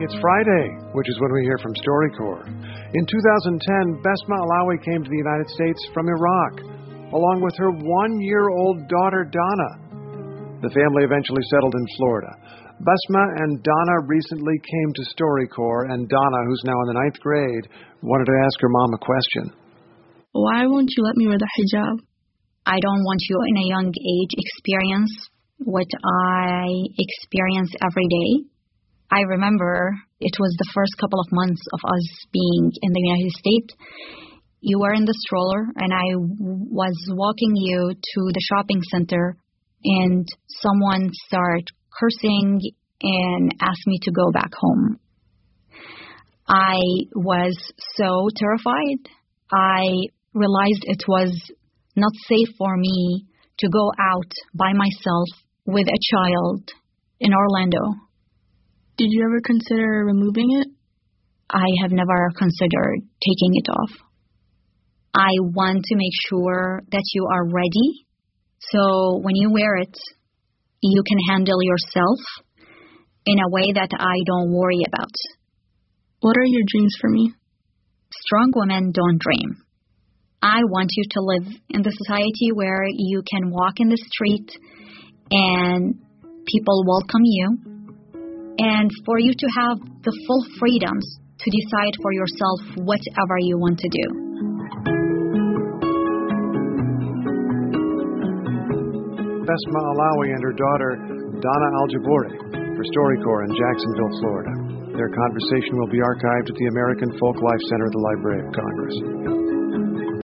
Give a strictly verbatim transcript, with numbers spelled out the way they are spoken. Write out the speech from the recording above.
It's Friday, which is when we hear from StoryCorps. In two thousand ten, Besma Alawi came to the United States from Iraq, along with her one-year-old daughter, Donna. The family eventually settled in Florida. Besma and Donna recently came to StoryCorps, and Donna, who's now in the ninth grade, wanted to ask her mom a question. Why won't you let me wear the hijab? I don't want you in a young age experience what I experience every day. I remember it was the first couple of months of us being in the United States. You were in the stroller, and I was walking you to the shopping center, and someone started cursing and asked me to go back home. I was so terrified. I realized it was not safe for me to go out by myself with a child in Orlando. Did you ever consider removing it? I have never considered taking it off. I want to make sure that you are ready, so when you wear it, you can handle yourself in a way that I don't worry about. What are your dreams for me? Strong women don't dream. I want you to live in the society where you can walk in the street and people welcome you, and for you to have the full freedoms to decide for yourself whatever you want to do. Besma Alawi and her daughter, Donna Al-Jabouri, for StoryCorps in Jacksonville, Florida. Their conversation will be archived at the American Folk Life Center of the Library of Congress.